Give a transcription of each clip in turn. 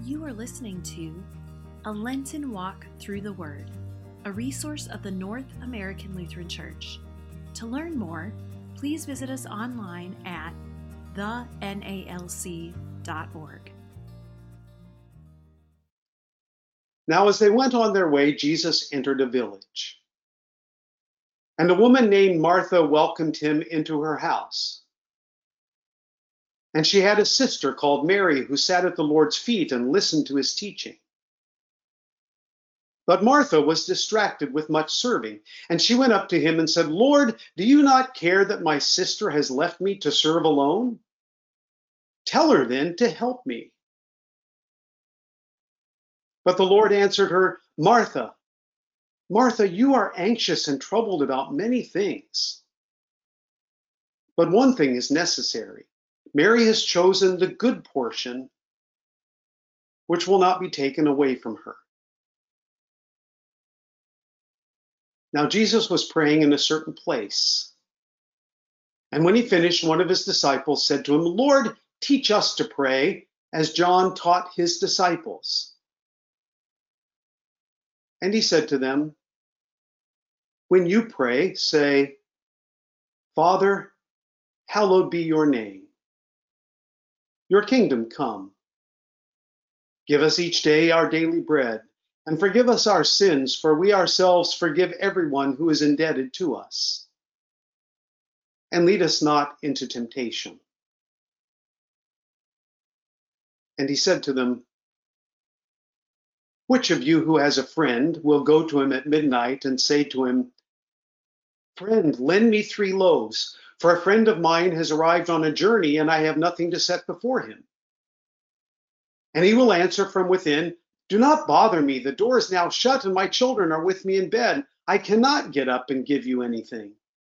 You are listening to A Lenten Walk Through the Word, a resource of the North American Lutheran Church. To learn more, please visit us online at thenalc.org. Now as they went on their way, Jesus entered a village. And a woman named Martha welcomed him into her house. And she had a sister called Mary who sat at the Lord's feet and listened to his teaching. But Martha was distracted with much serving, and she went up to him and said, "Lord, do you not care that my sister has left me to serve alone? Tell her then to help me." But the Lord answered her, "Martha, Martha, you are anxious and troubled about many things. But one thing is necessary. Mary has chosen the good portion, which will not be taken away from her." Now Jesus was praying in a certain place. And when he finished, one of his disciples said to him, "Lord, teach us to pray, as John taught his disciples." And he said to them, "When you pray, say, 'Father, hallowed be your name. Your kingdom come. Give us each day our daily bread, and forgive us our sins, for we ourselves forgive everyone who is indebted to us. And lead us not into temptation.'" And he said to them, "Which of you who has a friend will go to him at midnight and say to him, 'Friend, lend me 3 loaves, for a friend of mine has arrived on a journey and I have nothing to set before him?' And he will answer from within, 'Do not bother me. The door is now shut and my children are with me in bed. I cannot get up and give you anything.'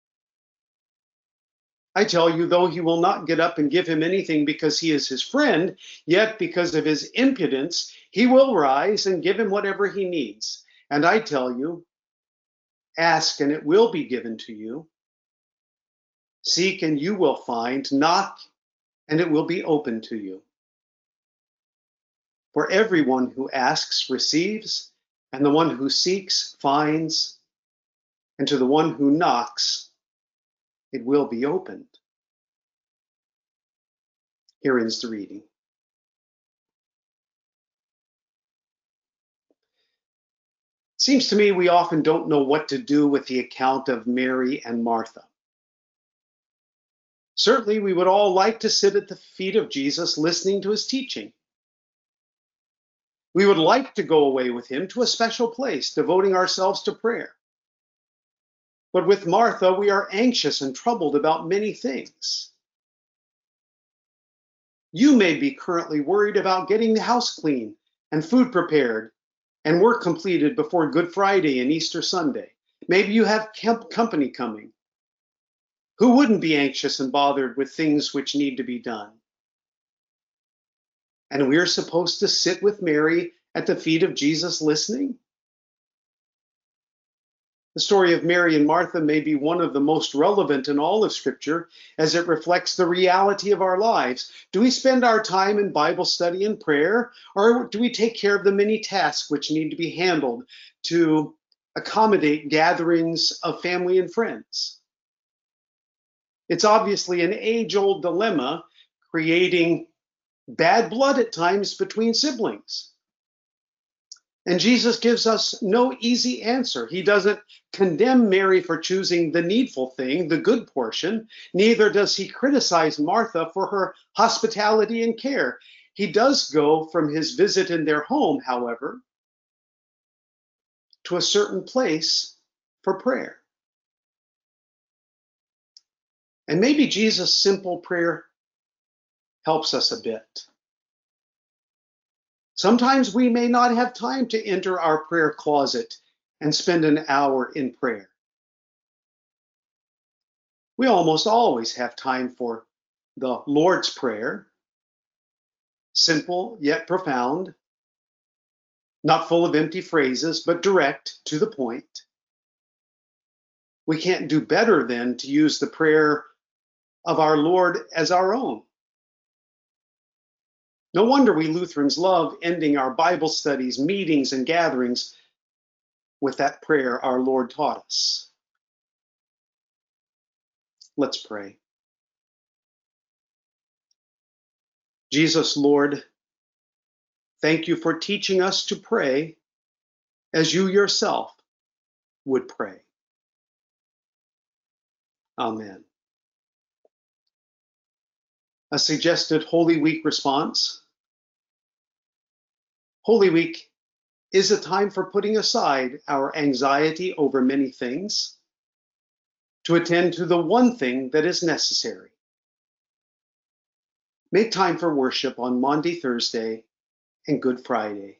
I tell you, though he will not get up and give him anything because he is his friend, yet because of his impudence, he will rise and give him whatever he needs. And I tell you, ask and it will be given to you. Seek and you will find. Knock and it will be opened to you. For everyone who asks receives, and the one who seeks finds, and to the one who knocks it will be opened." Here ends the reading. It seems to me we often don't know what to do with the account of Mary and Martha. Certainly, we would all like to sit at the feet of Jesus listening to his teaching. We would like to go away with him to a special place, devoting ourselves to prayer. But with Martha, we are anxious and troubled about many things. You may be currently worried about getting the house clean and food prepared and work completed before Good Friday and Easter Sunday. Maybe you have company coming. Who wouldn't be anxious and bothered with things which need to be done? And we're supposed to sit with Mary at the feet of Jesus listening? The story of Mary and Martha may be one of the most relevant in all of Scripture, as it reflects the reality of our lives. Do we spend our time in Bible study and prayer, or do we take care of the many tasks which need to be handled to accommodate gatherings of family and friends? It's obviously an age-old dilemma, creating bad blood at times between siblings. And Jesus gives us no easy answer. He doesn't condemn Mary for choosing the needful thing, the good portion. Neither does he criticize Martha for her hospitality and care. He does go from his visit in their home, however, to a certain place for prayer. And maybe Jesus' simple prayer helps us a bit. Sometimes we may not have time to enter our prayer closet and spend an hour in prayer. We almost always have time for the Lord's Prayer, simple yet profound, not full of empty phrases, but direct to the point. We can't do better than to use the prayer of our Lord as our own. No wonder we Lutherans love ending our Bible studies, meetings, and gatherings with that prayer our Lord taught us. Let's pray. Jesus, Lord, thank you for teaching us to pray as you yourself would pray. Amen. A suggested Holy Week response. Holy Week is a time for putting aside our anxiety over many things to attend to the one thing that is necessary. Make time for worship on Maundy Thursday and Good Friday.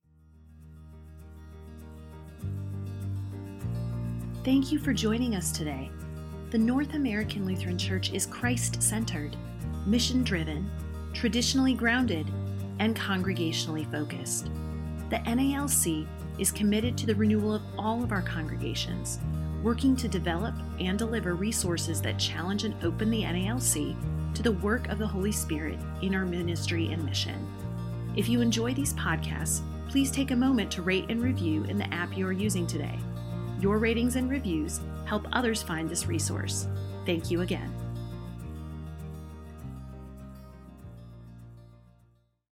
Thank you for joining us today. The North American Lutheran Church is Christ-centered, mission-driven, traditionally grounded, and congregationally focused. The NALC is committed to the renewal of all of our congregations, working to develop and deliver resources that challenge and open the NALC to the work of the Holy Spirit in our ministry and mission. If you enjoy these podcasts, please take a moment to rate and review in the app you are using today. Your ratings and reviews help others find this resource. Thank you again.